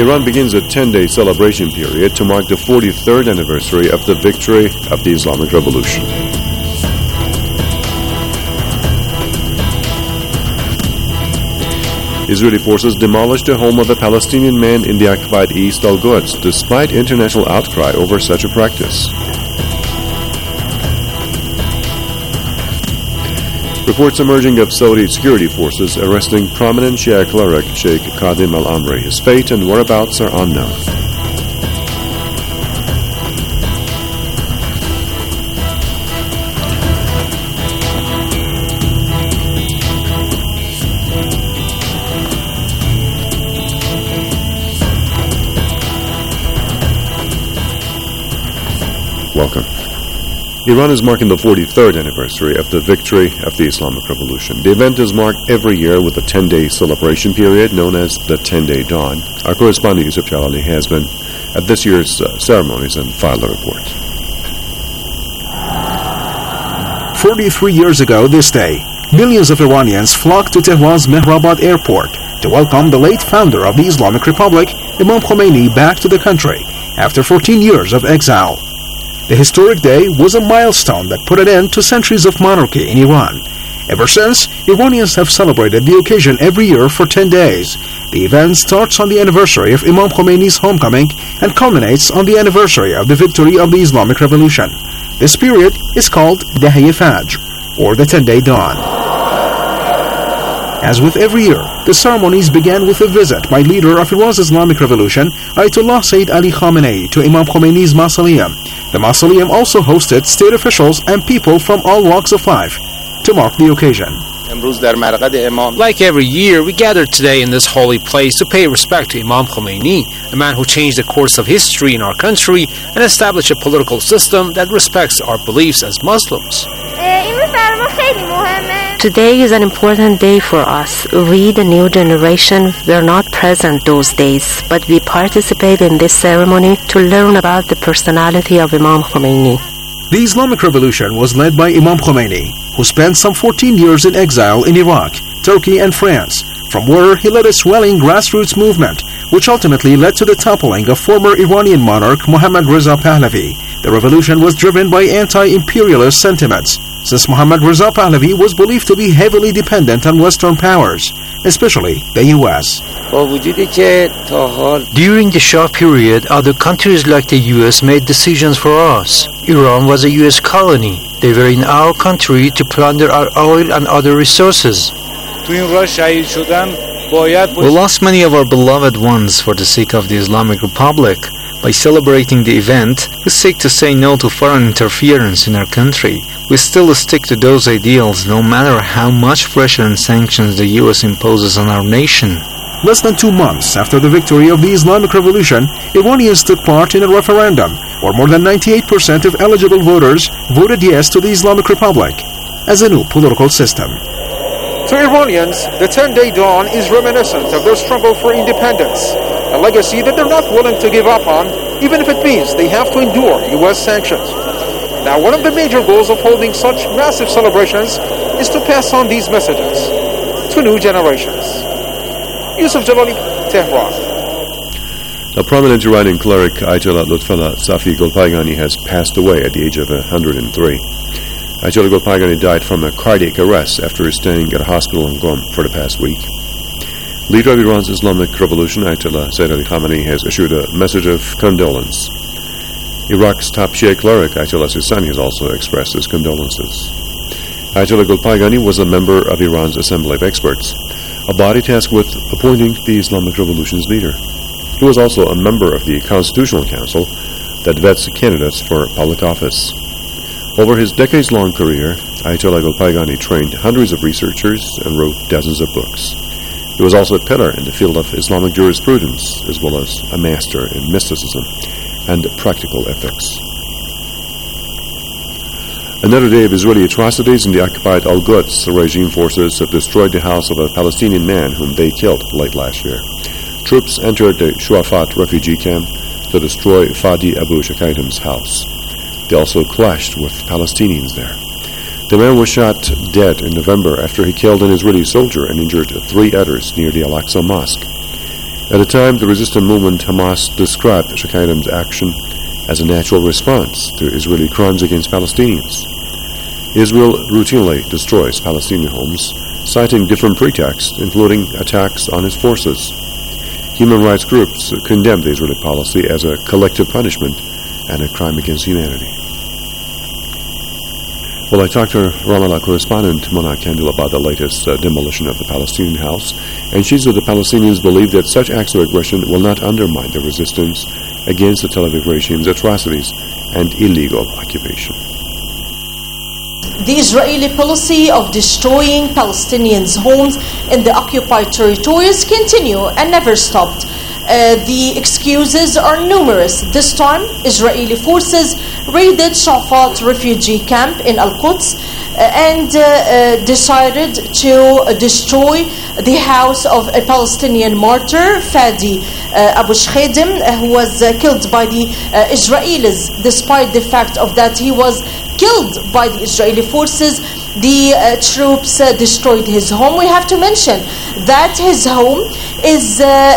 Iran begins a 10-day celebration period to mark the 43rd anniversary of the victory of the Islamic Revolution. Israeli forces demolished the home of a Palestinian man in the occupied East Al-Quds, despite international outcry over such a practice. Reports emerging of Saudi security forces arresting prominent Shia cleric Sheikh Qadim al-Amri. His fate and whereabouts are unknown. Welcome. Iran is marking the 43rd anniversary of the victory of the Islamic Revolution. The event is marked every year with a 10-day celebration period known as the 10-day Dawn. Our correspondent Yusuf Jalali has been at this year's ceremonies and filed a report. 43 years ago this day, millions of Iranians flocked to Tehran's Mehrabad airport to welcome the late founder of the Islamic Republic, Imam Khomeini, back to the country after 14 years of exile. The historic day was a milestone that put an end to centuries of monarchy in Iran. Ever since, Iranians have celebrated the occasion every year for 10 days. The event starts on the anniversary of Imam Khomeini's homecoming and culminates on the anniversary of the victory of the Islamic Revolution. This period is called Dahiye Fajr, or the 10-day dawn. As with every year, the ceremonies began with a visit by leader of Iran's Islamic Revolution, Ayatollah Sayyid Ali Khamenei, to Imam Khomeini's mausoleum. The mausoleum also hosted state officials and people from all walks of life to mark the occasion. Like every year, we gather today in this holy place to pay respect to Imam Khomeini, a man who changed the course of history in our country and established a political system that respects our beliefs as Muslims. Today is an important day for us. We, the new generation, were not present those days, but we participate in this ceremony to learn about the personality of Imam Khomeini. The Islamic Revolution was led by Imam Khomeini, who spent some 14 years in exile in Iraq, Turkey, and France, from where he led a swelling grassroots movement, which ultimately led to the toppling of former Iranian monarch Mohammad Reza Pahlavi. The revolution was driven by anti-imperialist sentiments, since Mohammad Reza Pahlavi was believed to be heavily dependent on Western powers, especially the U.S. During the Shah period, other countries like the U.S. made decisions for us. Iran was a U.S. colony. They were in our country to plunder our oil and other resources. We lost many of our beloved ones for the sake of the Islamic Republic. By celebrating the event, we seek to say no to foreign interference in our country. We still stick to those ideals no matter how much pressure and sanctions the U.S. imposes on our nation. Less than 2 months after the victory of the Islamic Revolution, Iranians took part in a referendum where more than 98% of eligible voters voted yes to the Islamic Republic as a new political system. To Iranians, the 10-day dawn is reminiscent of their struggle for independence, a legacy that they're not willing to give up on, even if it means they have to endure U.S. sanctions. Now, one of the major goals of holding such massive celebrations is to pass on these messages to new generations. Yusuf Jalali, Tehran. A prominent Iranian cleric, Ayatollah Lutfullah Safi Golpaygani, has passed away at the age of 103. Ayatollah Golpaygani died from a cardiac arrest after staying at a hospital in Qom for the past week. Leader of Iran's Islamic Revolution, Ayatollah Sayyid Ali Khamenei, has issued a message of condolence. Iraq's top Shia cleric, Ayatollah Sistani, has also expressed his condolences. Ayatollah Golpaygani was a member of Iran's Assembly of Experts, a body tasked with appointing the Islamic Revolution's leader. He was also a member of the Constitutional Council that vets candidates for public office. Over his decades-long career, Ayatollah Golpaygani trained hundreds of researchers and wrote dozens of books. He was also a pillar in the field of Islamic jurisprudence, as well as a master in mysticism and practical ethics. Another day of Israeli atrocities in the occupied Al-Quds. The regime forces have destroyed the house of a Palestinian man whom they killed late last year. Troops entered the Shuafat refugee camp to destroy Fadi Abu Shakaitam's house. They also clashed with Palestinians there. The man was shot dead in November after he killed an Israeli soldier and injured 3 others near the Al-Aqsa Mosque. At the time, the resistance movement Hamas described Sheikh Adam's action as a natural response to Israeli crimes against Palestinians. Israel routinely destroys Palestinian homes, citing different pretexts, including attacks on its forces. Human rights groups condemn the Israeli policy as a collective punishment and a crime against humanity. Well, I talked to Ramallah correspondent Mona Kandil about the latest demolition of the Palestinian house, and she said the Palestinians believe that such acts of aggression will not undermine their resistance against the Tel Aviv regime's atrocities and illegal occupation. The Israeli policy of destroying Palestinians' homes in the occupied territories continue and never stopped. The excuses are numerous. This time, Israeli forces raided Shafat refugee camp in Al-Quds and decided to destroy the house of a Palestinian martyr, Fadi Abu Shkhadim, who was killed by the Israelis. Despite the fact of that he was killed by the Israeli forces, the troops destroyed his home. We have to mention that his home is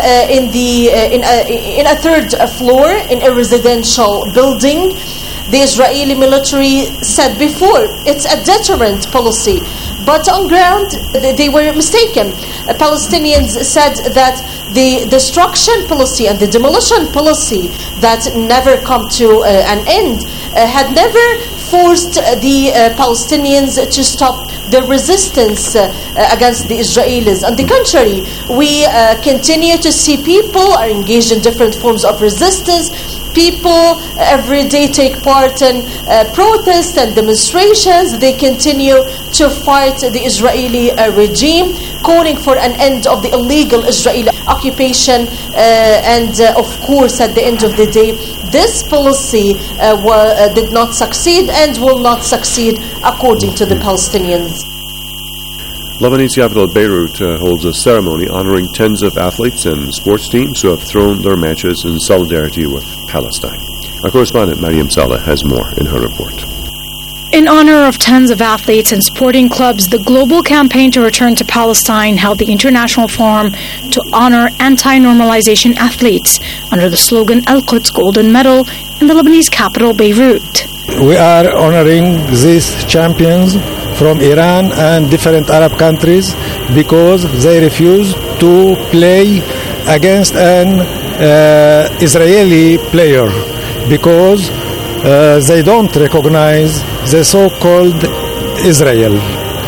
in a third floor in a residential building. The Israeli military said before it's a deterrent policy, but on ground they were mistaken. Palestinians said that the destruction policy and the demolition policy that never come to an end had never forced the Palestinians to stop the resistance against the Israelis. On the contrary, we continue to see people are engaged in different forms of resistance. People every day take part in protests and demonstrations. They continue to fight the Israeli regime, calling for an end of the illegal Israeli occupation. And of course, at the end of the day, this policy did not succeed and will not succeed according to the Palestinians. Lebanese capital Beirut holds a ceremony honoring tens of athletes and sports teams who have thrown their matches in solidarity with Palestine. Our correspondent Mariam Saleh has more in her report. In honor of tens of athletes and sporting clubs, the global campaign to return to Palestine held the International Forum to honor anti-normalization athletes under the slogan Al-Quds Golden Medal in the Lebanese capital Beirut. We are honoring these champions from Iran and different Arab countries because they refuse to play against an Israeli player because they don't recognize the so-called Israel.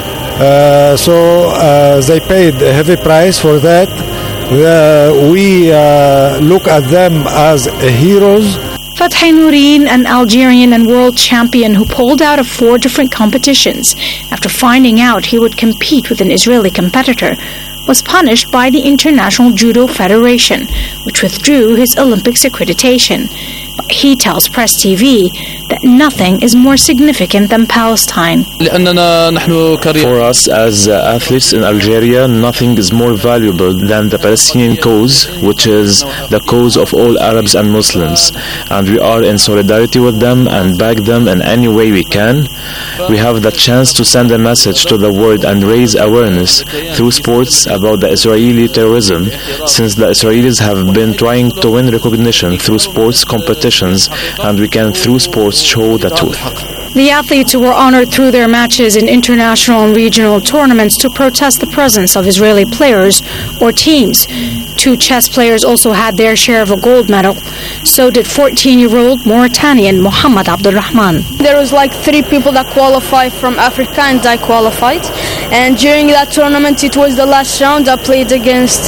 So they paid a heavy price for that. We look at them as heroes. Fathi Nourin, an Algerian and world champion who pulled out of 4 different competitions after finding out he would compete with an Israeli competitor, was punished by the International Judo Federation, which withdrew his Olympics accreditation. But he tells Press TV that nothing is more significant than Palestine. For us as athletes in Algeria, nothing is more valuable than the Palestinian cause, which is the cause of all Arabs and Muslims. And we are in solidarity with them and back them in any way we can. We have the chance to send a message to the world and raise awareness through sports about the Israeli terrorism, since the Israelis have been trying to win recognition through sports competitions, and we can through sports show the truth. The athletes who were honored through their matches in international and regional tournaments to protest the presence of Israeli players or teams. 2 chess players also had their share of a gold medal. So did 14-year-old Mauritanian Mohamed Abdulrahman. There was like 3 people that qualified from Africa and I qualified. And during that tournament, it was the last round. I played against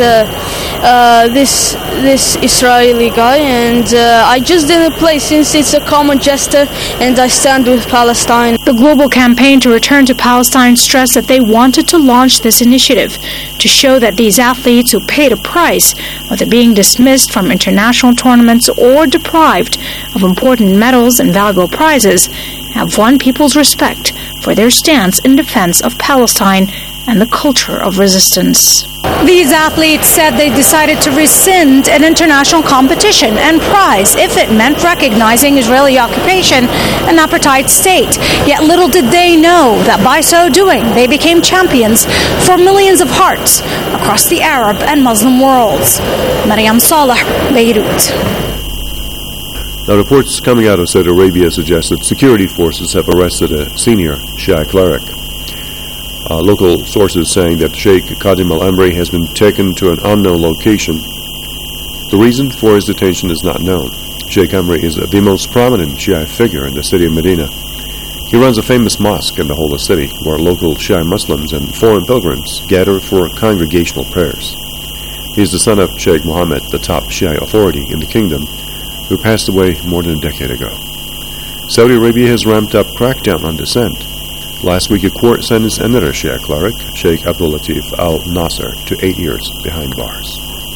this Israeli guy, and I just didn't play since it's a common gesture and I stand with Palestine. The global campaign to return to Palestine stressed that they wanted to launch this initiative to show that these athletes who paid a price, whether being dismissed from international tournaments or deprived of important medals and valuable prizes, have won people's respect for their stance in defense of Palestine and the culture of resistance. These athletes said they decided to rescind an international competition and prize if it meant recognizing Israeli occupation and apartheid state. Yet little did they know that by so doing, they became champions for millions of hearts across the Arab and Muslim worlds. Maryam Saleh, Beirut. Now, reports coming out of Saudi Arabia suggest that security forces have arrested a senior Shia cleric. Local sources saying that Sheikh Qadim al-Amri has been taken to an unknown location. The reason for his detention is not known. Sheikh Amri is the most prominent Shia figure in the city of Medina. He runs a famous mosque in the holy city where local Shia Muslims and foreign pilgrims gather for congregational prayers. He is the son of Sheikh Mohammed, the top Shia authority in the kingdom, who passed away more than a decade ago. Saudi Arabia has ramped up crackdown on dissent. Last week, a court sentenced another Shia cleric, Sheikh Abdul Latif al-Nasser, to 8 years behind bars.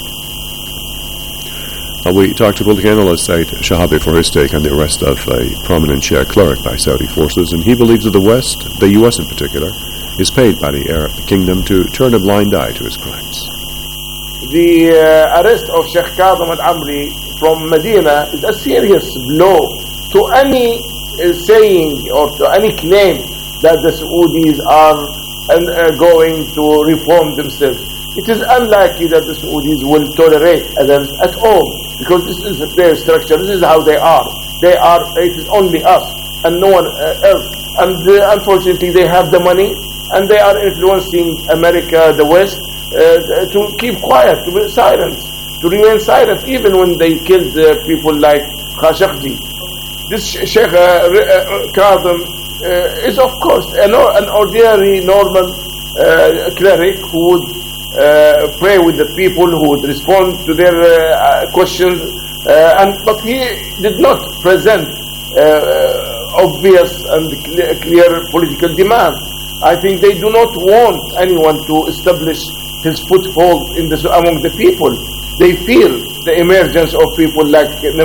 We talked to political analyst Said Shahabi for his take on the arrest of a prominent Shia cleric by Saudi forces, and he believes that the West, the U.S. in particular, is paid by the Arab kingdom to turn a blind eye to his crimes. The arrest of Sheikh Qadim al-Amri from Medina is a serious blow to any saying or to any claim that the Saudis are going to reform themselves. It is unlikely that the Saudis will tolerate others at all, because this is their structure, this is how they are. It is only us and no one else. And unfortunately they have the money and they are influencing America, the West, to keep quiet, to be silent, to remain silent, even when they killed people like Khashoggi. This Sheikh Qadim is of course an ordinary, normal cleric who would pray with the people, who would respond to their questions, but he did not present obvious and clear political demand. I think they do not want anyone to establish his foothold among the people. They feel the emergence of people like Sheikh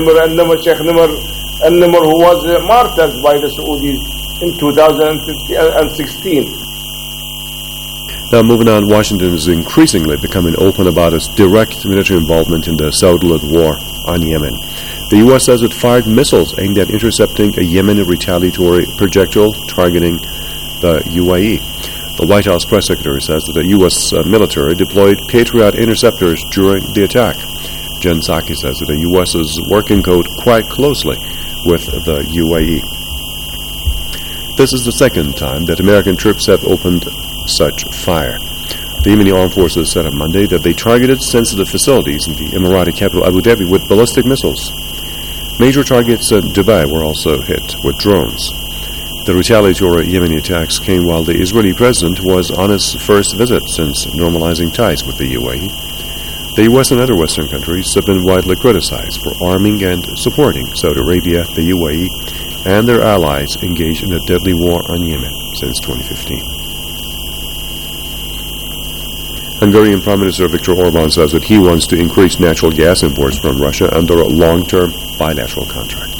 Nimr, who was martyred by the Saudis in 2016. Now, moving on, Washington is increasingly becoming open about its direct military involvement in the Saudi-led war on Yemen. The U.S. says it fired missiles aimed at intercepting a Yemeni retaliatory projectile targeting the UAE. The White House press secretary says that the U.S. military deployed Patriot interceptors during the attack. Jen Psaki says that the U.S. is working quite closely with the UAE. This is the second time that American troops have opened such fire. The Yemeni armed forces said on Monday that they targeted sensitive facilities in the Emirati capital Abu Dhabi with ballistic missiles. Major targets in Dubai were also hit with drones. The retaliatory Yemeni attacks came while the Israeli president was on his first visit since normalizing ties with the UAE. The U.S. and other Western countries have been widely criticized for arming and supporting Saudi Arabia, the UAE, and their allies engaged in a deadly war on Yemen since 2015. Hungarian Prime Minister Viktor Orban says that he wants to increase natural gas imports from Russia under a long-term bilateral contract.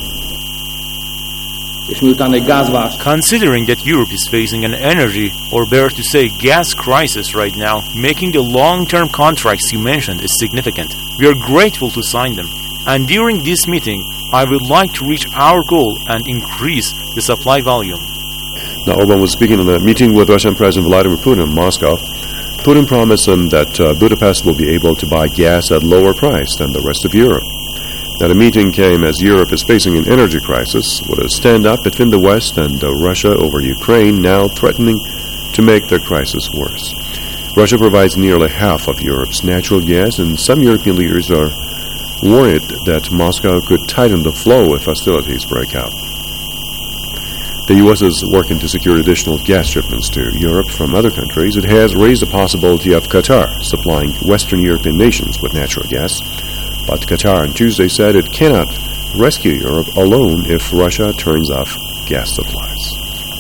Considering that Europe is facing an energy, or better to say gas crisis right now, making the long-term contracts you mentioned is significant. We are grateful to sign them. And during this meeting, I would like to reach our goal and increase the supply volume. Now, Orban was speaking in a meeting with Russian President Vladimir Putin in Moscow. Putin promised him that Budapest will be able to buy gas at lower price than the rest of Europe. Now, the meeting came as Europe is facing an energy crisis, with a standoff between the West and Russia over Ukraine now threatening to make the crisis worse. Russia provides nearly half of Europe's natural gas, and some European leaders are worried that Moscow could tighten the flow if hostilities break out. The U.S. is working to secure additional gas shipments to Europe from other countries. It has raised the possibility of Qatar supplying Western European nations with natural gas. But Qatar on Tuesday said it cannot rescue Europe alone if Russia turns off gas supplies.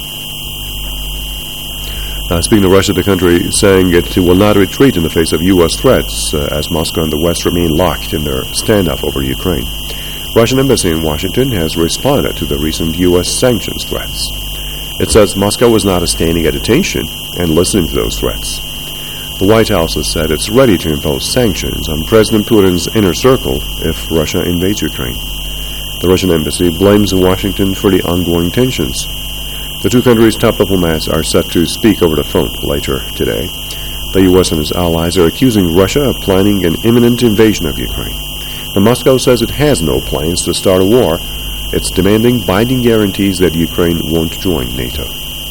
Now, speaking of Russia, the country is saying it will not retreat in the face of U.S. threats as Moscow and the West remain locked in their standoff over Ukraine. Russian embassy in Washington has responded to the recent U.S. sanctions threats. It says Moscow was not standing at attention and listening to those threats. The White House has said it's ready to impose sanctions on President Putin's inner circle if Russia invades Ukraine. The Russian embassy blames Washington for the ongoing tensions. The two countries' top diplomats are set to speak over the phone later today. The U.S. and its allies are accusing Russia of planning an imminent invasion of Ukraine. But Moscow says it has no plans to start a war. It's demanding binding guarantees that Ukraine won't join NATO.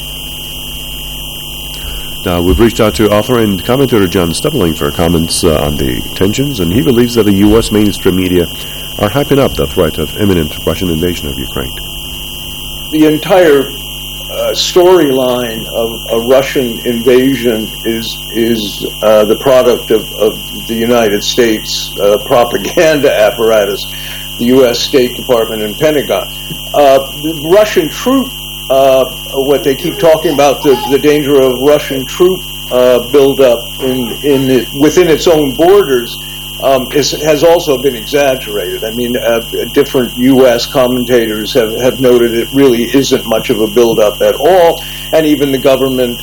Now, we've reached out to author and commentator John Steppeling for comments on the tensions, and he believes that the U.S. mainstream media are hyping up the threat of imminent Russian invasion of Ukraine. The entire storyline of a Russian invasion is the product of the United States propaganda apparatus, the U.S. State Department and Pentagon. The Russian troop, what they keep talking about, the danger of Russian troop buildup within its own borders, has also been exaggerated. I mean, different U.S. commentators have noted it really isn't much of a buildup at all, and even the government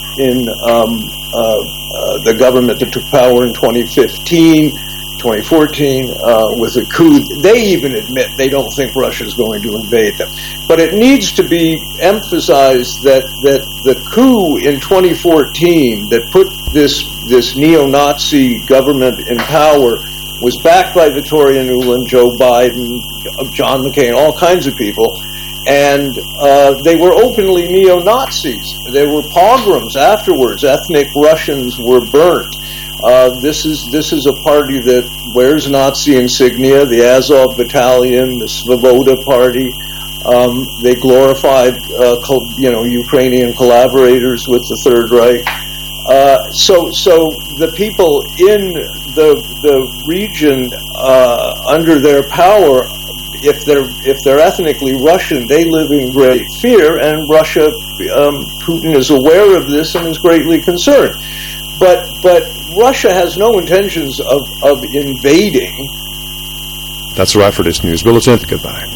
the government that took power in 2014 with a coup, they even admit they don't think Russia's going to invade them. But it needs to be emphasized that the coup in 2014 that put this neo-Nazi government in power was backed by Victoria Nuland, Joe Biden, John McCain, all kinds of people, and they were openly neo-Nazis. There were pogroms afterwards. Ethnic Russians were burnt. This is a party that wears Nazi insignia, the Azov Battalion, the Svoboda Party. They glorified, Ukrainian collaborators with the Third Reich. So the people in the region under their power, if they're ethnically Russian, they live in great fear, and Russia, Putin is aware of this and is greatly concerned. But Russia has no intentions of invading. That's a wrap for this news bulletin. Goodbye.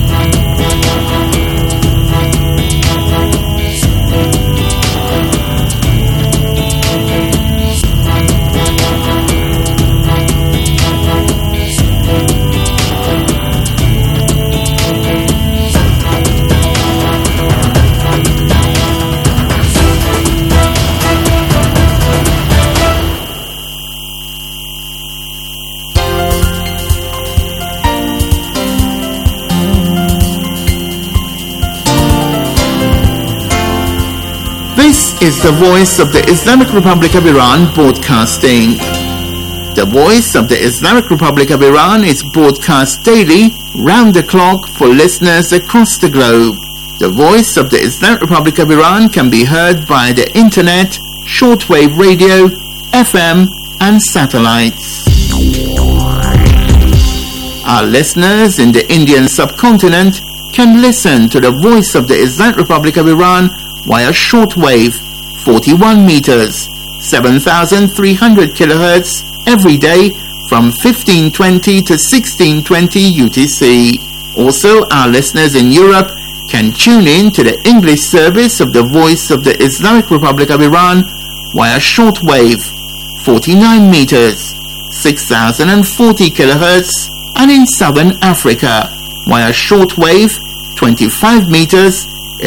This is the Voice of the Islamic Republic of Iran broadcasting. The Voice of the Islamic Republic of Iran is broadcast daily, round the clock, for listeners across the globe. The Voice of the Islamic Republic of Iran can be heard via the internet, shortwave radio, FM, and satellites. Our listeners in the Indian subcontinent can listen to the Voice of the Islamic Republic of Iran via shortwave, 41 meters, 7,300 kilohertz, every day from 1520 to 1620 UTC. Also, our listeners in Europe can tune in to the English service of the Voice of the Islamic Republic of Iran via shortwave, 49 meters, 6,040 kilohertz, and in Southern Africa via shortwave, 25 meters,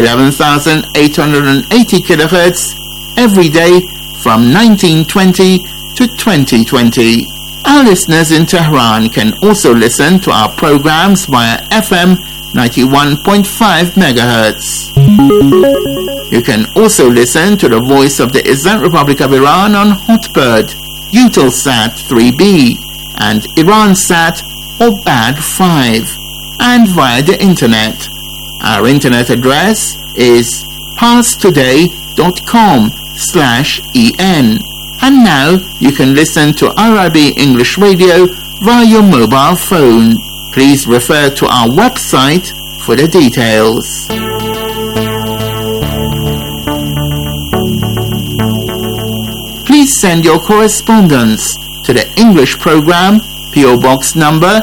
11,880 kilohertz, every day from 1920 to 2020. Our listeners in Tehran can also listen to our programs via FM 91.5 megahertz. You can also listen to the Voice of the Islamic Republic of Iran on Hotbird, Eutelsat 3B, and Iransat or BAD 5, and via the internet. Our internet address is parstoday.com/en. And now you can listen to RIB English Radio via your mobile phone. Please refer to our website for the details. Please send your correspondence to the English program, PO Box number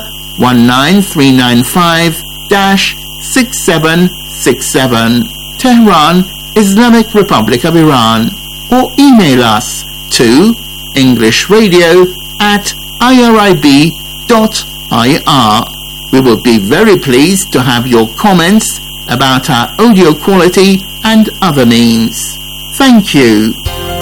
19395-6767, Tehran, Islamic Republic of Iran, or email us to englishradio@irib.ir. We will be very pleased to have your comments about our audio quality and other means. Thank you.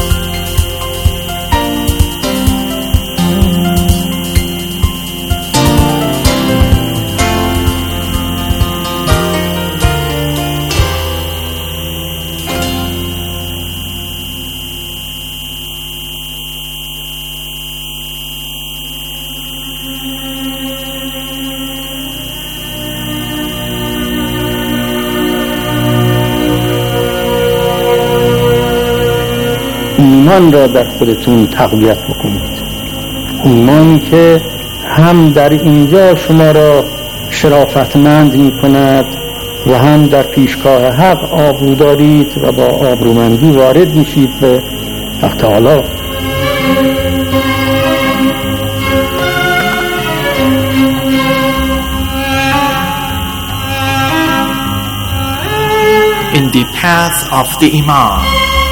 ایمان را در خودتون تقویت بکنید. ایمانی که هم در اینجا شما را شرافتمند می کند و هم در پیشگاه حق آبرو دارید و با آبرومندی وارد میشید به حق تعالی. In the path of the Imam.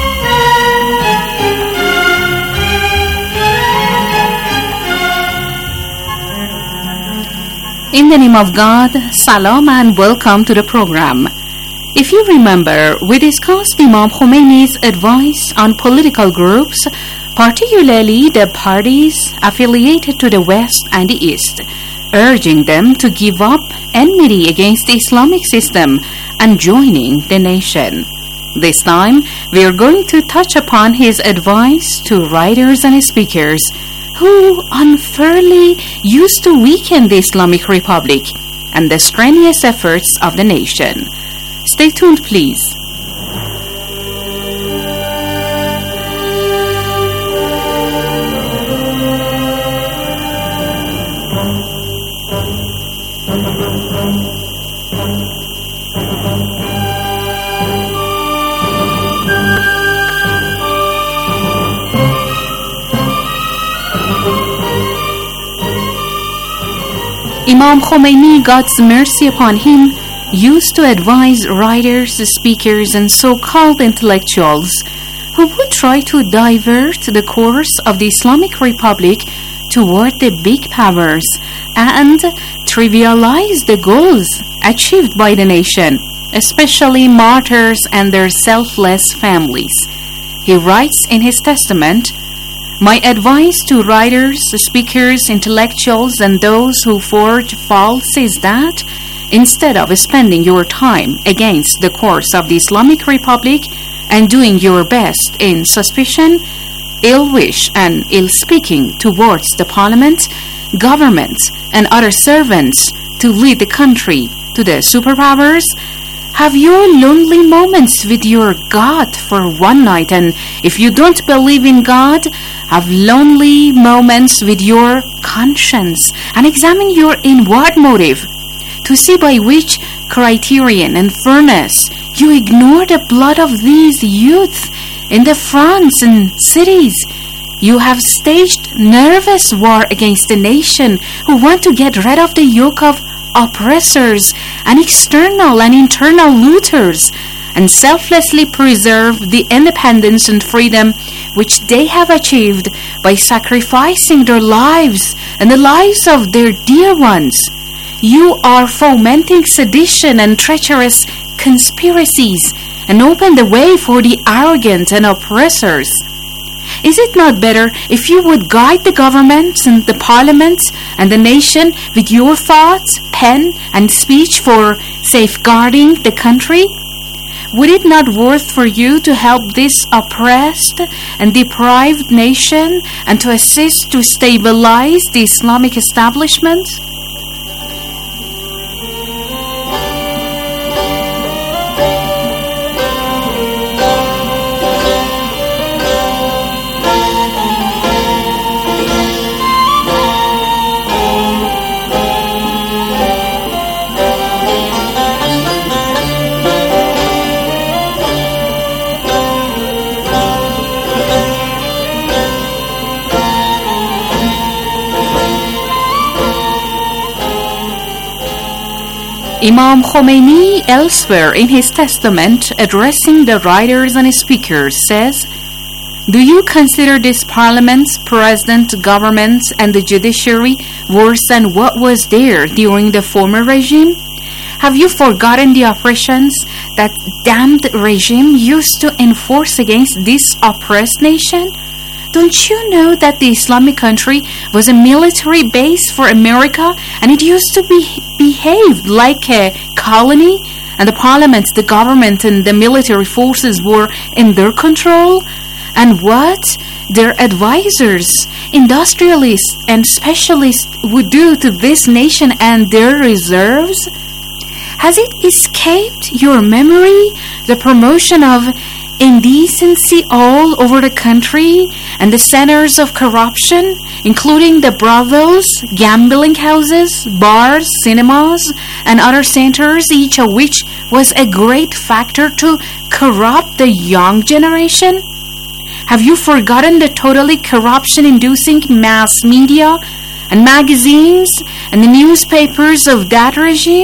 In the name of God, salam and welcome to the program. If you remember, we discussed Imam Khomeini's advice on political groups, particularly the parties affiliated to the West and the East, urging them to give up enmity against the Islamic system and joining the nation. This time, we are going to touch upon his advice to writers and speakers who unfairly used to weaken the Islamic Republic and the strenuous efforts of the nation. Stay tuned, please. Imam Khomeini, God's mercy upon him, used to advise writers, speakers, and so-called intellectuals who would try to divert the course of the Islamic Republic toward the big powers and trivialize the goals achieved by the nation, especially martyrs and their selfless families. He writes in his testament, "My advice to writers, speakers, intellectuals, and those who forge false is that, instead of spending your time against the course of the Islamic Republic and doing your best in suspicion, ill wish, and ill speaking towards the parliament, government, and other servants to lead the country to the superpowers, have your lonely moments with your God for one night, and if you don't believe in God, have lonely moments with your conscience, and examine your inward motive to see by which criterion and furnace you ignore the blood of these youth in the fronts and cities. You have staged nervous war against the nation who want to get rid of the yoke of oppressors and external and internal looters, and selflessly preserve the independence and freedom which they have achieved by sacrificing their lives and the lives of their dear ones. You are fomenting sedition and treacherous conspiracies and open the way for the arrogant and oppressors. Is it not better if you would guide the governments and the parliaments and the nation with your thoughts, pen, and speech for safeguarding the country? Would it not worth for you to help this oppressed and deprived nation and to assist to stabilize the Islamic establishment? Imam Khomeini, elsewhere in his testament addressing the writers and speakers, says, Do you consider this parliament, president, government, and the judiciary worse than what was there during the former regime? Have you forgotten the oppressions that damned regime used to enforce against this oppressed nation? Don't you know that the Islamic country was a military base for America, and it used to behave like a colony, and the parliament, the government, and the military forces were in their control? And what their advisors, industrialists, and specialists would do to this nation and their reserves? Has it escaped your memory the promotion of indecency all over the country and the centers of corruption, including the brothels, gambling houses, bars, cinemas, and other centers, each of which was a great factor to corrupt the young generation? Have you forgotten the totally corruption-inducing mass media and magazines and the newspapers of that regime?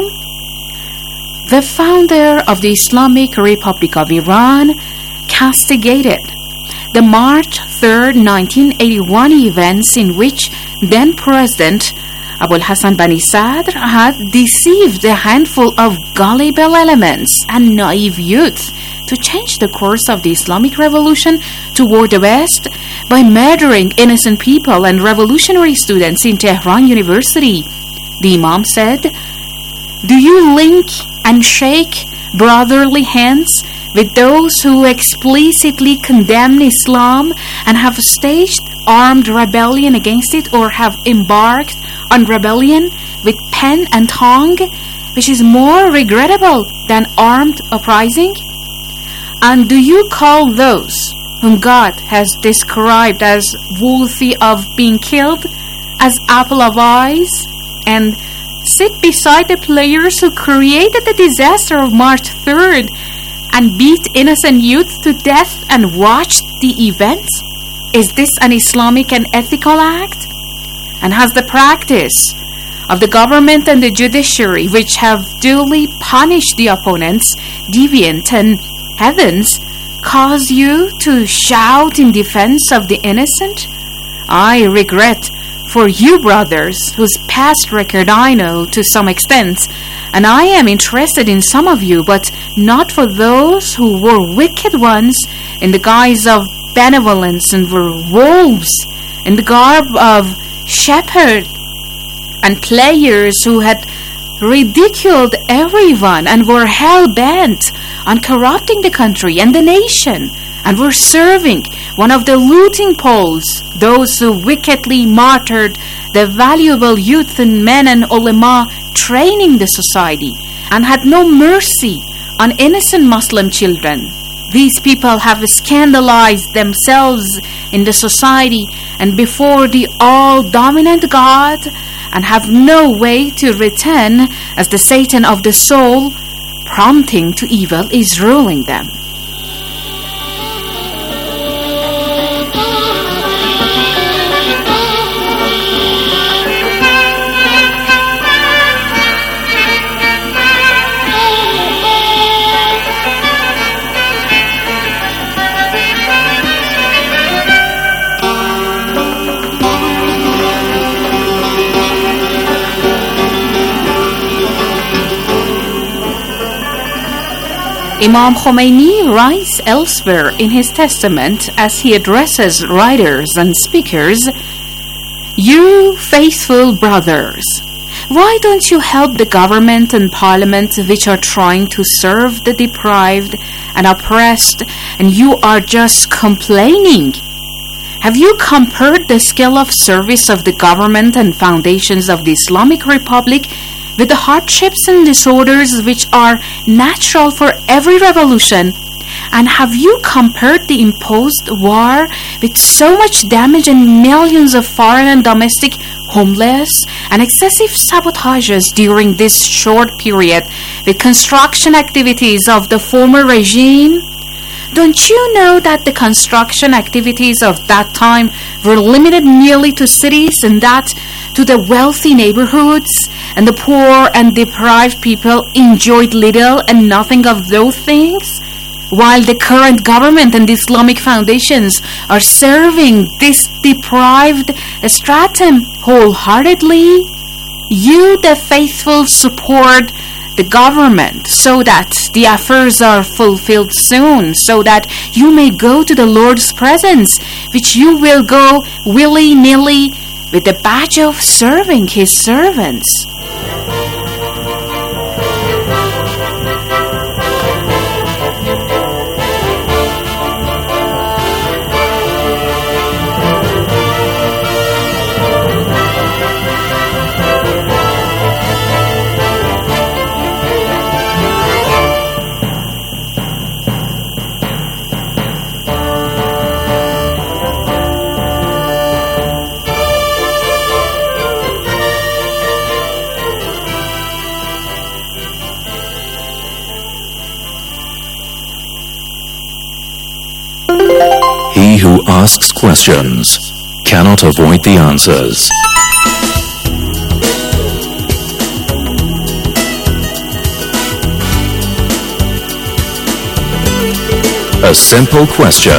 The founder of the Islamic Republic of Iran castigated the March 3, 1981 events in which then President Abul Hassan Bani Sadr had deceived a handful of gullible elements and naive youth to change the course of the Islamic Revolution toward the West by murdering innocent people and revolutionary students in Tehran University. The Imam said, "Do you link and shake brotherly hands with those who explicitly condemn Islam and have staged armed rebellion against it, or have embarked on rebellion with pen and tongue, which is more regrettable than armed uprising? And do you call those whom God has described as worthy of being killed as apple of eyes, and sit beside the players who created the disaster of March 3rd and beat innocent youth to death and watched the event? Is this an Islamic and ethical act? And has the practice of the government and the judiciary, which have duly punished the opponents, deviant and heathens, caused you to shout in defense of the innocent? I regret for you, brothers, whose past record I know to some extent, and I am interested in some of you, but not for those who were wicked ones in the guise of benevolence and were wolves in the garb of shepherd, and players who had ridiculed everyone and were hell-bent on corrupting the country and the nation, and were serving one of the looting poles, those who wickedly martyred the valuable youth and men and ulama training the society, and had no mercy on innocent Muslim children. These people have scandalized themselves in the society and before the all-dominant God, and have no way to return, as the Satan of the soul, prompting to evil, is ruling them. Imam Khomeini writes elsewhere in his testament as he addresses writers and speakers, "You faithful brothers, why don't you help the government and parliament which are trying to serve the deprived and oppressed, and you are just complaining? Have you compared the scale of service of the government and foundations of the Islamic Republic with the hardships and disorders which are natural for every revolution? And have you compared the imposed war with so much damage and millions of foreign and domestic homeless and excessive sabotages during this short period with construction activities of the former regime? Don't you know that the construction activities of that time were limited merely to cities, and that to the wealthy neighborhoods, and the poor and deprived people enjoyed little and nothing of those things? while the current government and the Islamic foundations are serving this deprived stratum wholeheartedly, you, the faithful, support the government so that the affairs are fulfilled soon, so that you may go to the Lord's presence, which you will go willy-nilly with the badge of serving His servants. He who asks questions cannot avoid the answers. A simple question.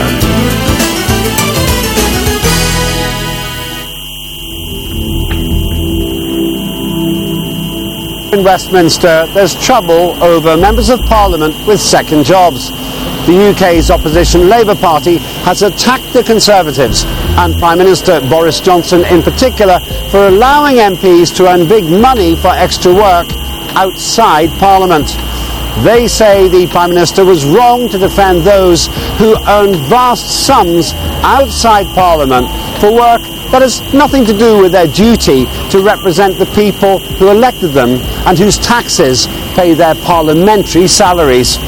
In Westminster, there's trouble over members of Parliament with second jobs. The UK's opposition Labour Party has attacked the Conservatives and Prime Minister Boris Johnson in particular for allowing MPs to earn big money for extra work outside Parliament. They say the Prime Minister was wrong to defend those who earn vast sums outside Parliament for work that has nothing to do with their duty to represent the people who elected them and whose taxes pay their parliamentary salaries.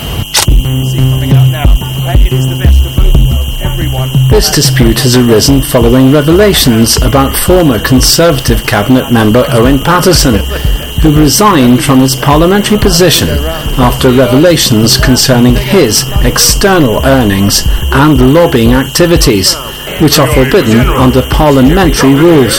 This dispute has arisen following revelations about former Conservative Cabinet member Owen Paterson, who resigned from his parliamentary position after revelations concerning his external earnings and lobbying activities, which are forbidden under parliamentary rules.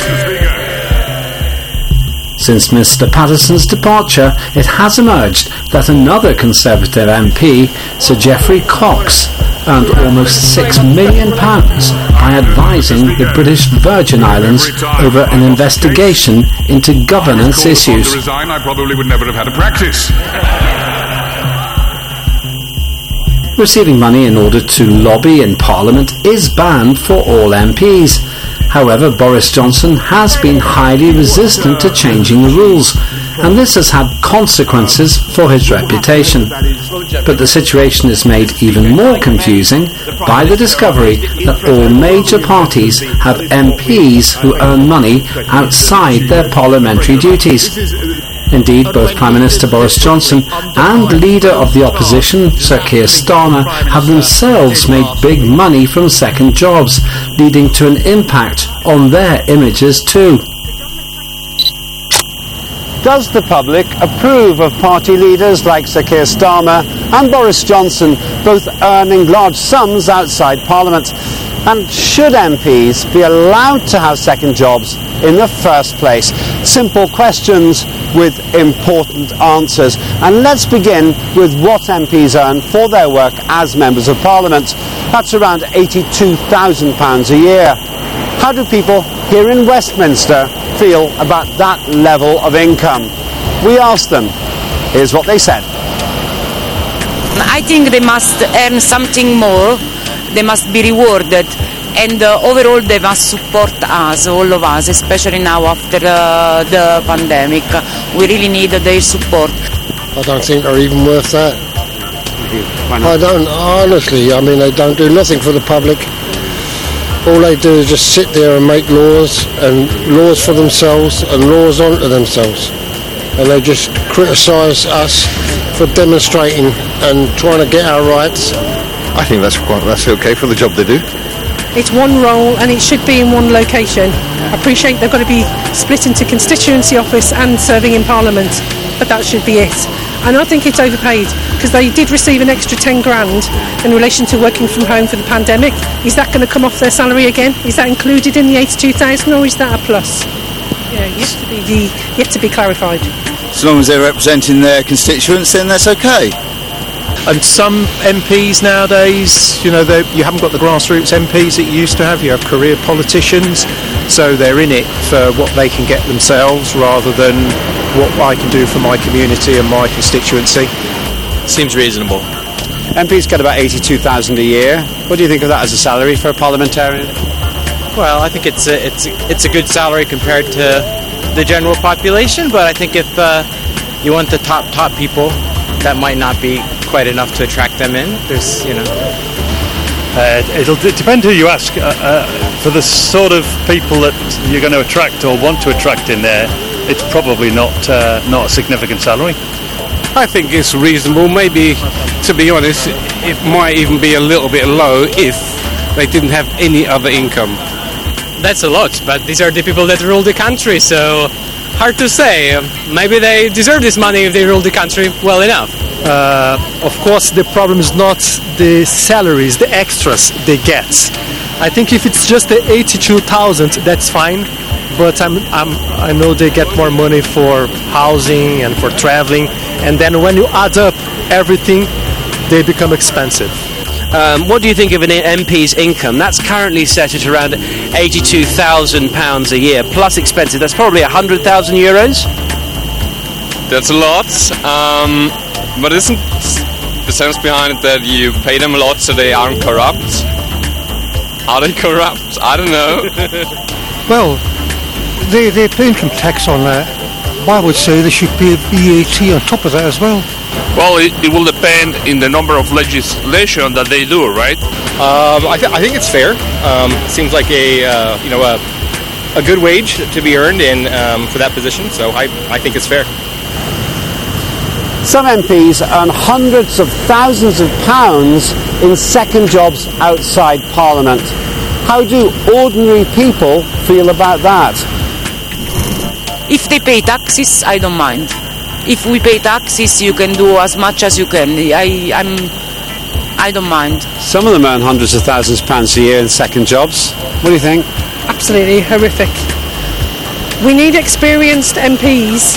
Since Mr. Paterson's departure, it has emerged that another Conservative MP, Sir Geoffrey Cox, earned almost £6 million by advising the British Virgin Islands over an investigation into governance issues. I probably would never have had a practice. Receiving money in order to lobby in Parliament is banned for all MPs. However, Boris Johnson has been highly resistant to changing the rules, and this has had consequences for his reputation. But the situation is made even more confusing by the discovery that all major parties have MPs who earn money outside their parliamentary duties. Indeed, both Prime Minister Boris Johnson and Leader of the Opposition, Sir Keir Starmer, have themselves made big money from second jobs, leading to an impact on their images too. Does the public approve of party leaders like Sir Keir Starmer and Boris Johnson both earning large sums outside Parliament? And should MPs be allowed to have second jobs in the first place? Simple questions with important answers. And let's begin with what MPs earn for their work as members of Parliament. That's around £82,000 a year. How do people here in Westminster feel about that level of income? We asked them. Here's what they said. I think they must earn something more. They must be rewarded, and overall they must support us, all of us, especially now after the pandemic. We really need their support. I don't think they're even worth that. I don't, honestly. I mean, they don't do nothing for the public. All they do is just sit there and make laws, and laws for themselves, and laws onto themselves. And they just criticise us for demonstrating and trying to get our rights. I think that's okay for the job they do. It's one role and it should be in one location. I appreciate they've got to be split into constituency office and serving in Parliament, but that should be it. And I think it's overpaid because they did receive an extra 10 grand in relation to working from home for the pandemic. Is that going to come off their salary again? Is that included in the 82,000 or is that a plus? Yeah, yet to be clarified. As long as they're representing their constituents, then that's okay. And some MPs nowadays, you haven't got the grassroots MPs that you used to have. You have career politicians, so they're in it for what they can get themselves rather than what I can do for my community and my constituency. Seems reasonable. MPs get about 82,000 a year. What do you think of that as a salary for a parliamentarian? Well, I think it's a good salary compared to the general population, but I think if you want the top people, that might not be quite enough to attract them in. There's, It'll depend who you ask. For the sort of people that you're going to attract or want to attract in there, it's probably not a significant salary. I think it's reasonable. Maybe, to be honest, it might even be a little bit low if they didn't have any other income. That's a lot, but these are the people that rule the country, so hard to say. Maybe they deserve this money if they rule the country well enough. Of course, the problem is not the salaries, the extras they get. I think if it's just the 82,000, that's fine. But I know they get more money for housing and for traveling, and then when you add up everything, they become expensive. What do you think of an MP's income? That's currently set at around £82,000 a year, plus expenses. That's probably €100,000. That's a lot, but isn't the sense behind it that you pay them a lot so they aren't corrupt? Are they corrupt? I don't know. Well, they pay income tax on that. I would say they should pay VAT on top of that as well. Well, it will depend in the number of legislation that they do, right? I think it's fair. Seems like a good wage to be earned in for that position. So I think it's fair. Some MPs earn hundreds of thousands of pounds in second jobs outside Parliament. How do ordinary people feel about that? If they pay taxes, I don't mind. If we pay taxes, you can do as much as you can. I don't mind. Some of them earn hundreds of thousands of pounds a year in second jobs. What do you think? Absolutely horrific. We need experienced MPs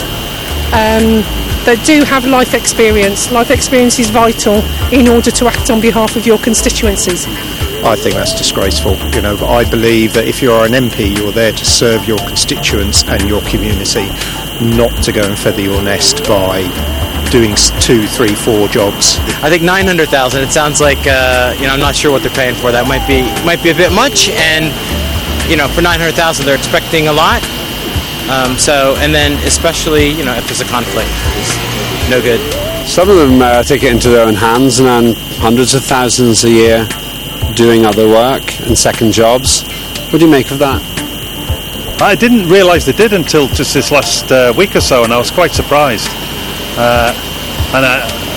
that do have life experience. Life experience is vital in order to act on behalf of your constituencies. I think that's disgraceful, but I believe that if you're an MP, you're there to serve your constituents and your community, not to go and feather your nest by doing 2, 3, 4 jobs. I think 900,000. It sounds like I'm not sure what they're paying for. That might be a bit much, and for 900,000, they're expecting a lot. And then especially if there's a conflict, it's no good. Some of them take it into their own hands and earn hundreds of thousands a year doing other work and second jobs. What do you make of that? I didn't realise they did until just this last week or so, and I was quite surprised. And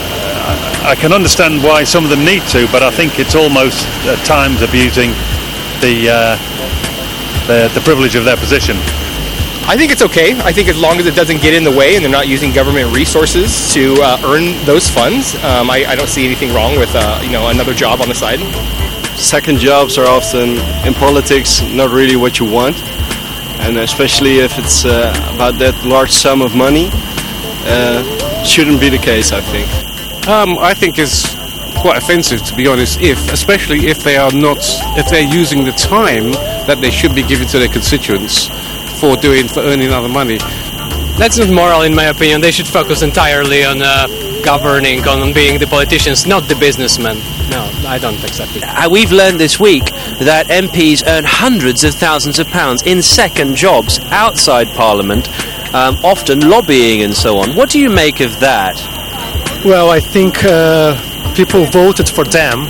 I can understand why some of them need to, but I think it's almost at times abusing the privilege of their position. I think it's okay. I think as long as it doesn't get in the way and they're not using government resources to earn those funds, I don't see anything wrong with another job on the side. Second jobs are often in politics not really what you want, and especially if it's about that large sum of money, shouldn't be the case, I think. I think it's quite offensive, to be honest, especially if they're using the time that they should be giving to their constituents for earning other money. That's not moral, in my opinion. They should focus entirely on governing, on being the politicians, not the businessmen. No, I don't accept it. We've learned this week that MPs earn hundreds of thousands of pounds in second jobs outside Parliament, often lobbying and so on. What do you make of that? Well, I think people voted for them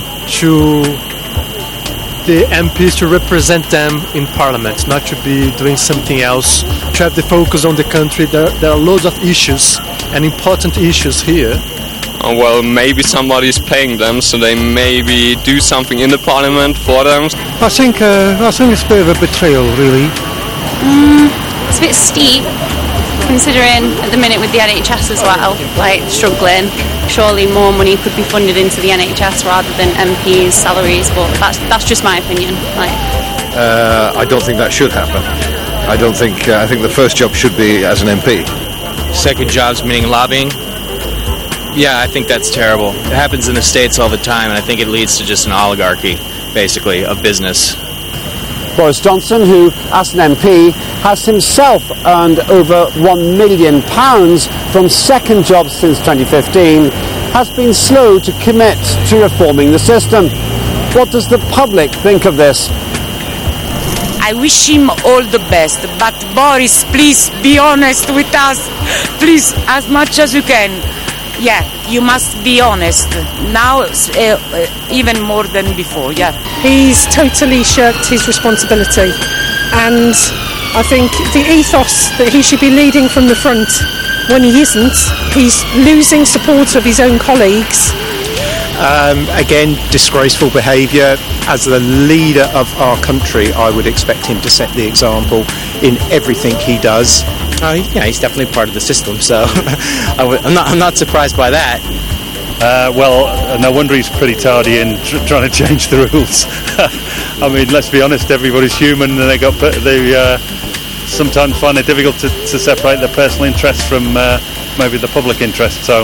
the MPs to represent them in Parliament, not to be doing something else, to have the focus on the country. There are loads of issues and important issues here. Well, maybe somebody is paying them, so they maybe do something in the Parliament for them. I think it's a bit of a betrayal, really. It's a bit steep, considering at the minute with the NHS as well, struggling. Surely more money could be funded into the NHS rather than MPs' salaries, but that's just my opinion. I don't think that should happen. I think the first job should be as an MP. Second jobs meaning lobbying? Yeah, I think that's terrible. It happens in the States all the time, and I think it leads to just an oligarchy, basically, of business. Boris Johnson, who, as an MP, has himself earned over £1 million from second jobs since 2015, has been slow to commit to reforming the system. What does the public think of this? I wish him all the best, but Boris, please be honest with us. Please, as much as you can. Yeah, you must be honest. Now, even more than before, yeah. He's totally shirked his responsibility. And I think the ethos that he should be leading from the front, when he isn't, he's losing support of his own colleagues. Again, disgraceful behaviour. As the leader of our country, I would expect him to set the example in everything he does. Yeah, he's definitely part of the system, so I'm not surprised by that. Well, no wonder he's pretty tardy in trying to change the rules. I mean, let's be honest, everybody's human, and they sometimes find it difficult to separate their personal interests from maybe the public interest. So,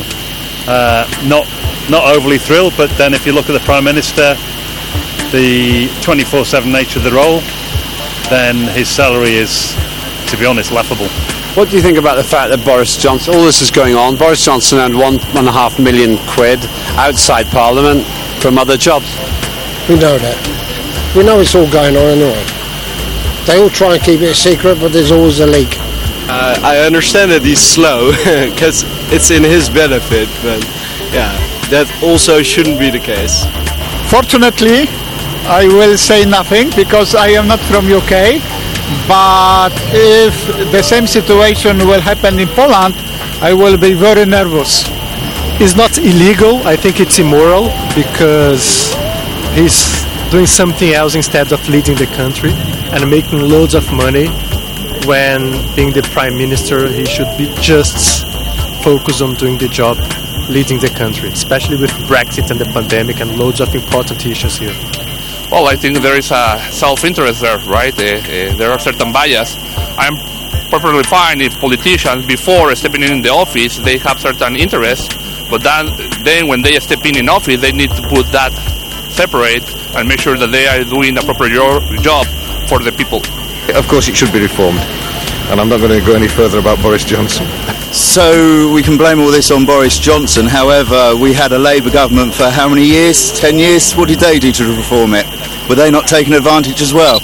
not overly thrilled, but then if you look at the Prime Minister, the 24/7 nature of the role, then his salary is, to be honest, laughable. What do you think about the fact that Boris Johnson, all this is going on, Boris Johnson earned £1.5 million outside Parliament from other jobs? We know that. We know it's all going on anyway. They all try and keep it a secret, but there's always a leak. I understand that he's slow, because it's in his benefit, but yeah, that also shouldn't be the case. Fortunately, I will say nothing, because I am not from UK. But if the same situation will happen in Poland, I will be very nervous. It's not illegal, I think it's immoral, because he's doing something else instead of leading the country and making loads of money. When being the Prime Minister, he should be just focused on doing the job, leading the country, especially with Brexit and the pandemic and loads of important issues here. Well, I think there is a self-interest there, right? There are certain bias. I'm perfectly fine if politicians, before stepping in the office, they have certain interests, but then when they step in office, they need to put that separate and make sure that they are doing a proper job for the people. Of course it should be reformed, and I'm not going to go any further about Boris Johnson. So we can blame all this on Boris Johnson. However, we had a Labour government for how many years? 10 years? What did they do to reform it? Were they not taking advantage as well?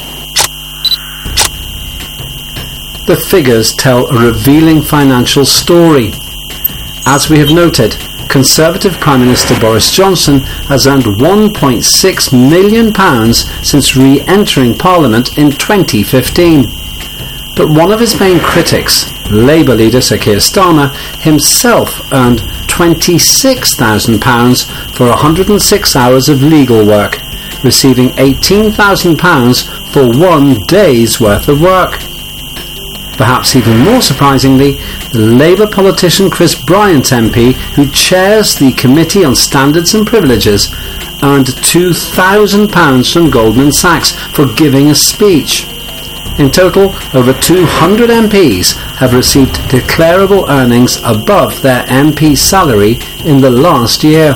The figures tell a revealing financial story. As we have noted, Conservative Prime Minister Boris Johnson has earned £1.6 million since re-entering Parliament in 2015. But one of his main critics, Labour leader Sir Keir Starmer, himself earned £26,000 for 106 hours of legal work, receiving £18,000 for 1 day's worth of work. Perhaps even more surprisingly, the Labour politician Chris Bryant MP, who chairs the Committee on Standards and Privileges, earned £2,000 from Goldman Sachs for giving a speech. In total, over 200 MPs have received declarable earnings above their MP salary in the last year.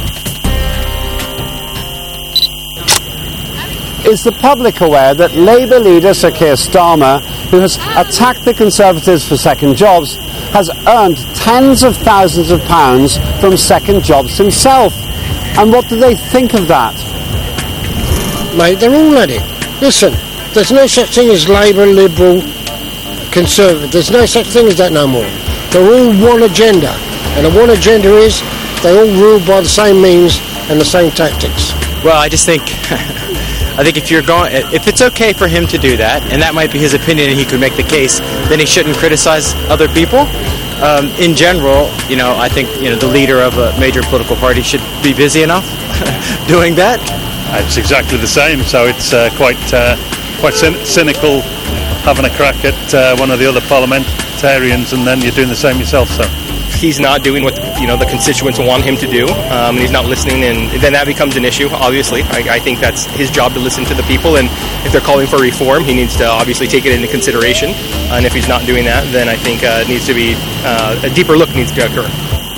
Is the public aware that Labour leader Sir Keir Starmer, who has attacked the Conservatives for second jobs, has earned tens of thousands of pounds from second jobs himself? And what do they think of that? Mate, they're all at it. Listen, there's no such thing as Labour, Liberal, Conservative. There's no such thing as that no more. They're all one agenda. And the one agenda is they all rule by the same means and the same tactics. Well, I just think... I think if it's okay for him to do that, and that might be his opinion and he could make the case, then he shouldn't criticize other people. In general, I think, the leader of a major political party should be busy enough doing that. It's exactly the same, so it's quite cynical having a crack at one of the other parliamentarians and then you're doing the same yourself. So he's not doing what the constituents want him to do, and he's not listening, and then that becomes an issue. Obviously, I think that's his job to listen to the people, and if they're calling for reform, he needs to obviously take it into consideration. And if he's not doing that, then I think it needs to be a deeper look needs to occur.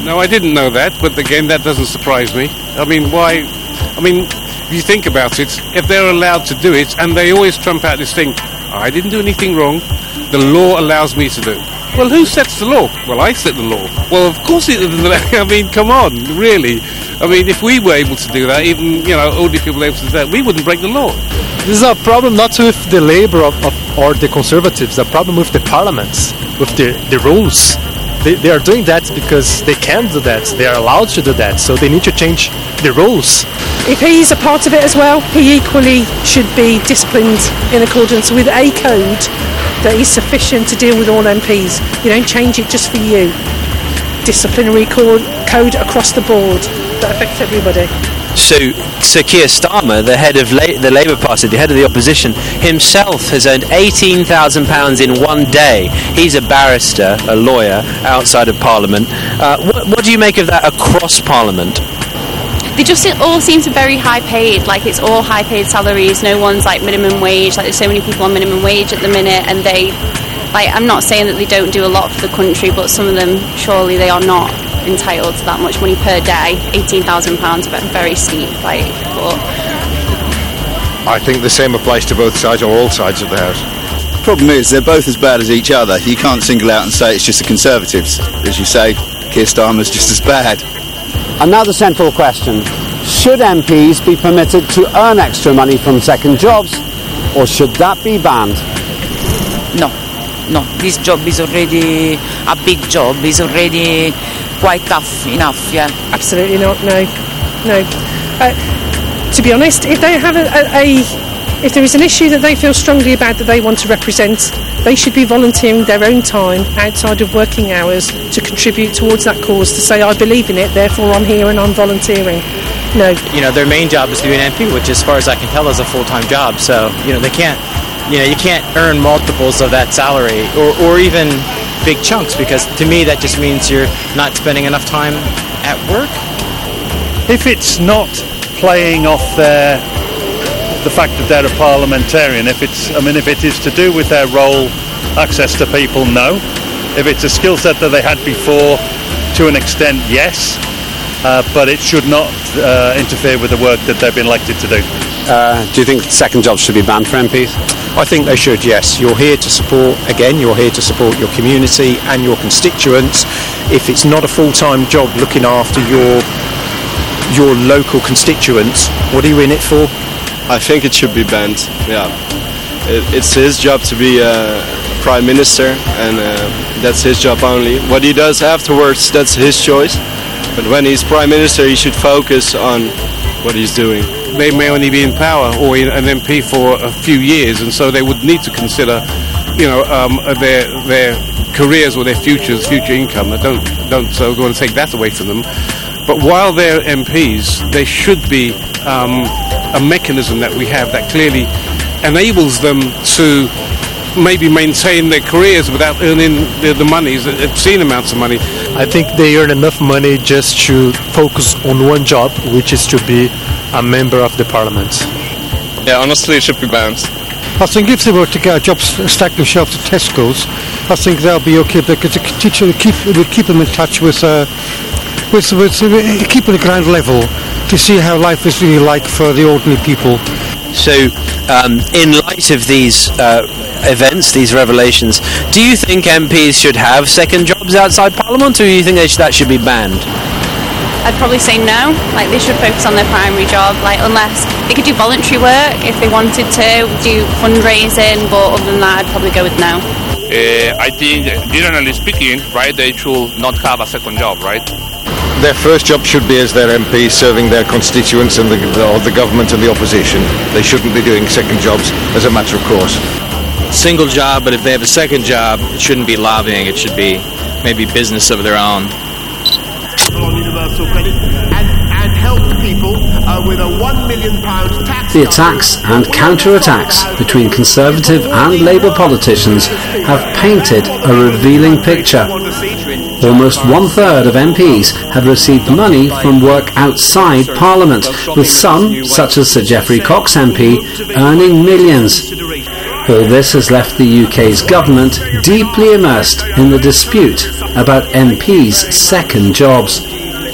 No, I didn't know that, but again, that doesn't surprise me. I mean, why? I mean, if you think about it, if they're allowed to do it, and they always trump out this thing, I didn't do anything wrong, the law allows me to do it. Well, who sets the law? Well, I set the law. Well, of course it isn't. I mean, come on, really. I mean, if we were able to do that, even, ordinary people were able to do that, we wouldn't break the law. This is a problem not with the Labour or the Conservatives, a problem with the parliaments, with the rules. They are doing that because they can do that. They are allowed to do that. So they need to change the rules. If he's a part of it as well, he equally should be disciplined in accordance with a code that is sufficient to deal with all MPs. You don't change it just for you. Disciplinary code across the board that affects everybody. So Keir Starmer, the head of the Labour Party, the head of the opposition, himself has earned £18,000 in one day. He's a barrister, a lawyer, outside of Parliament. What do you make of that across Parliament? They just all seem to be very high paid, like it's all high paid salaries, no one's like minimum wage, like there's so many people on minimum wage at the minute, and I'm not saying that they don't do a lot for the country, but some of them, surely they are not entitled to that much money per day. £18,000, very steep, but I think the same applies to both sides, or all sides of the House. Problem is, they're both as bad as each other. You can't single out and say it's just the Conservatives. As you say, Keir Starmer's just as bad. And now the central question. Should MPs be permitted to earn extra money from second jobs, or should that be banned? No, this job is already a big job, is already quite tough enough, yeah. Absolutely not, no. To be honest, if they have if there is an issue that they feel strongly about that they want to represent, they should be volunteering their own time outside of working hours to contribute towards that cause, to say, I believe in it, therefore I'm here and I'm volunteering. No. Their main job is to be an MP, which as far as I can tell is a full-time job, so, they can't, you can't earn multiples of that salary, or even big chunks, because to me that just means you're not spending enough time at work. If it's not playing off the fact that they're a parliamentarian, if it is to do with their role, access to people, no. If it's a skill set that they had before, to an extent, yes. But it should not interfere with the work that they've been elected to do. Do you think second jobs should be banned for MPs? I think they should, yes. You're here to support your community and your constituents. If it's not a full-time job looking after your local constituents, what are you in it for? I think it should be banned, yeah. It's his job to be Prime Minister, and that's his job only. What he does afterwards, that's his choice. But when he's Prime Minister, he should focus on what he's doing. They may only be in power or an MP for a few years, and so they would need to consider, their careers or their future income. Don't so go and take that away from them. But while they're MPs, there should be a mechanism that we have that clearly enables them to maybe maintain their careers without earning the money, obscene amounts of money. I think they earn enough money just to focus on one job, which is to be a member of the parliament. Yeah, honestly, it should be banned. I think if they were to get a job stack themselves at Tesco's, I think they'll be okay, because the teacher will keep them in touch with keeping the ground level to see how life is really like for the ordinary people. So, in light of these events, these revelations, do you think MPs should have second jobs outside Parliament, or do you think that should be banned? I'd probably say no. Like, they should focus on their primary job, unless they could do voluntary work if they wanted to, do fundraising, but other than that, I'd probably go with no. I think, generally speaking, right, they should not have a second job, right? Their first job should be as their MP, serving their constituents and the government and the opposition. They shouldn't be doing second jobs as a matter of course. Single job, but if they have a second job, it shouldn't be lobbying, it should be maybe business of their own. On universal credit and help people with a £1 million tax. The attacks and counter-attacks between Conservative and Labour politicians have painted a revealing picture. Almost 1/3 of MPs have received money from work outside Parliament, with some, such as Sir Geoffrey Cox MP, earning millions. All this has left the UK's government deeply immersed in the dispute about MPs' second jobs.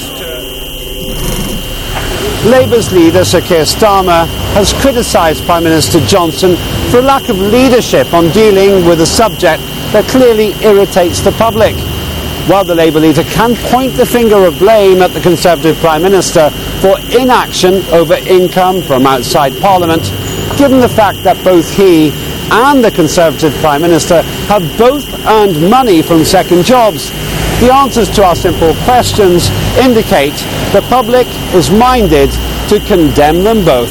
Labour's leader Sir Keir Starmer has criticised Prime Minister Johnson for a lack of leadership on dealing with a subject that clearly irritates the public. While the Labour leader can point the finger of blame at the Conservative Prime Minister for inaction over income from outside Parliament, given the fact that both he and the Conservative Prime Minister have both earned money from second jobs, the answers to our simple questions indicate the public is minded to condemn them both.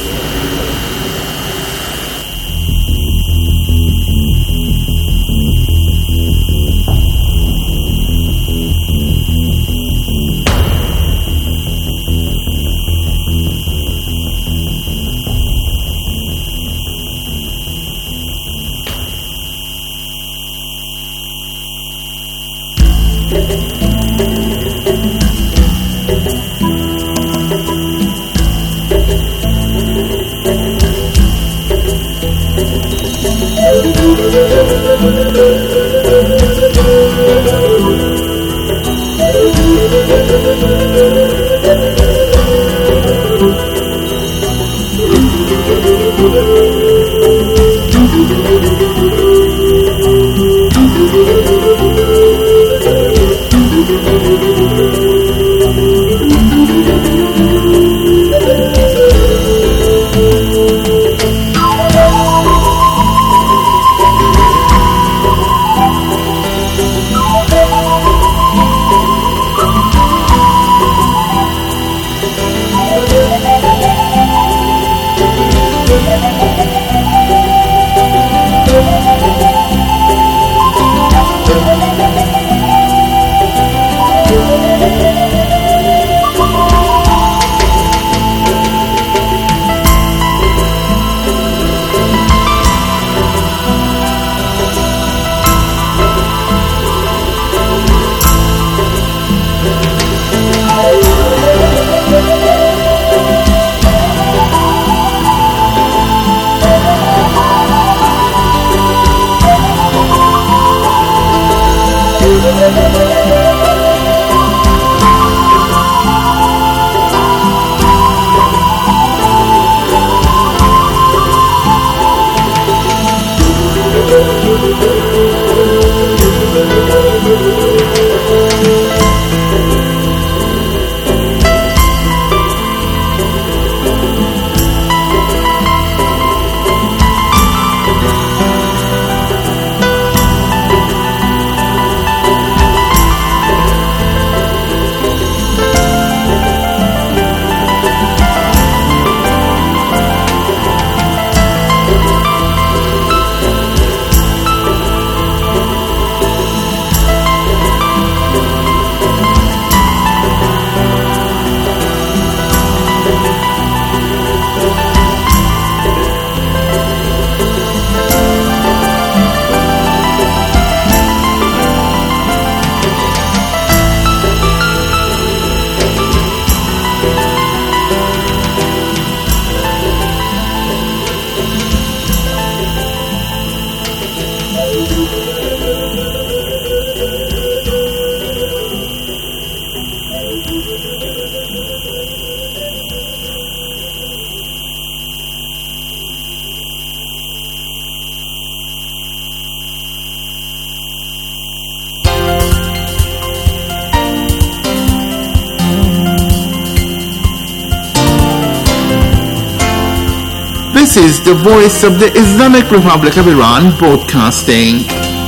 This is the voice of the Islamic Republic of Iran broadcasting.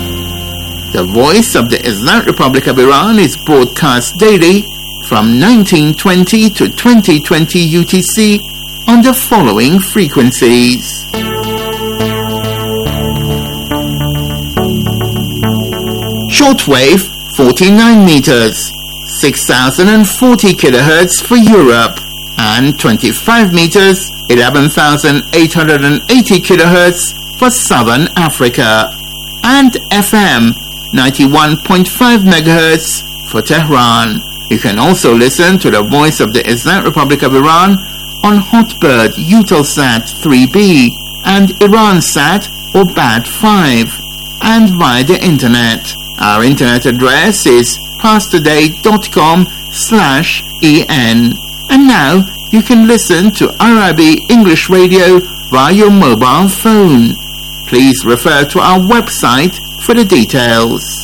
The voice of the Islamic Republic of Iran is broadcast daily from 1920 to 2020 UTC on the following frequencies. Shortwave 49 meters, 6040 kilohertz for Europe, and 25 meters, 11,880 kilohertz for Southern Africa, and FM 91.5 megahertz for Tehran. You can also listen to the Voice of the Islamic Republic of Iran on Hotbird Eutelsat 3B and Iransat or bad 5, and via the internet. Our internet address is pastoday.com/en. And now you can listen to RIB English Radio via your mobile phone. Please refer to our website for the details.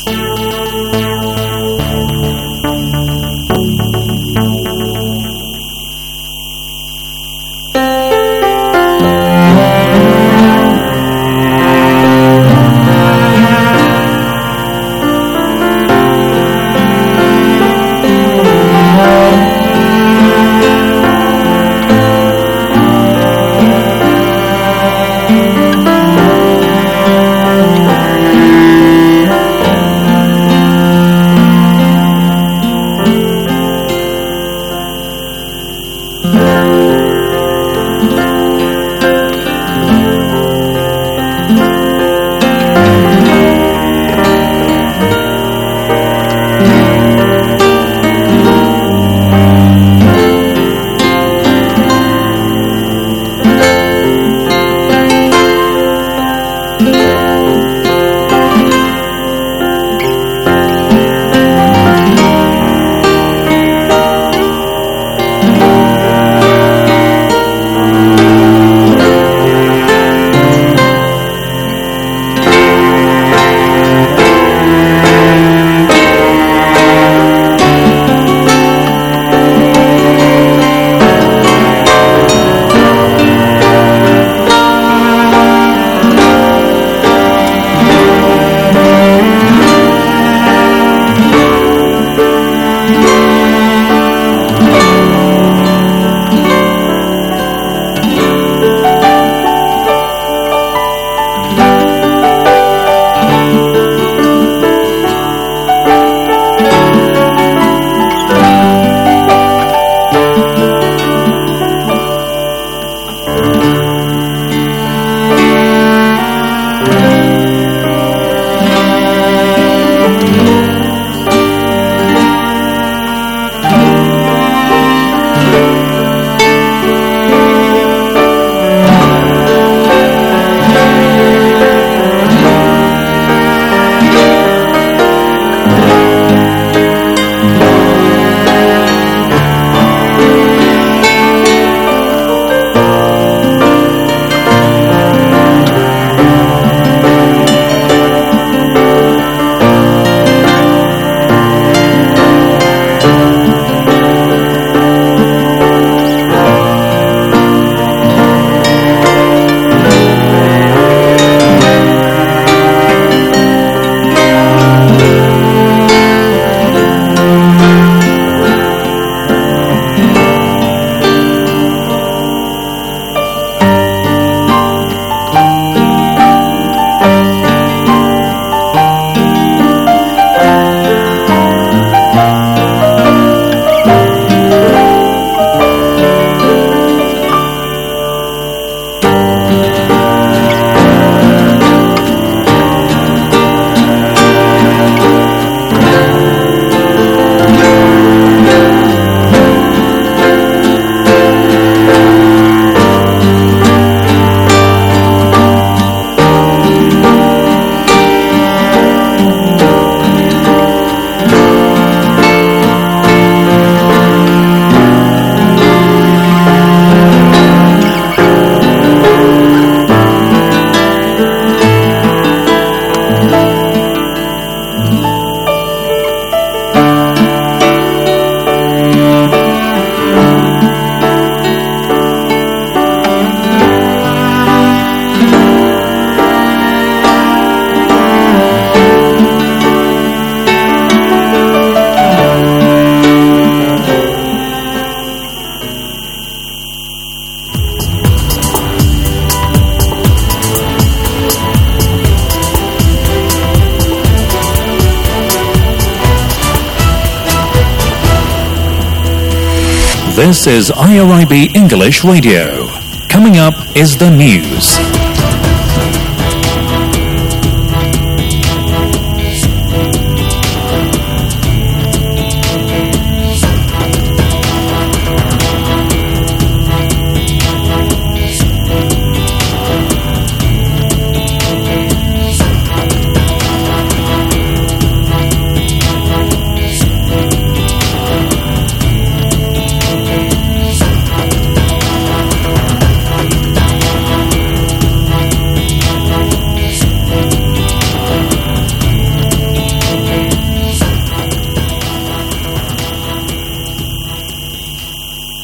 This is IRIB English Radio. Coming up is the news.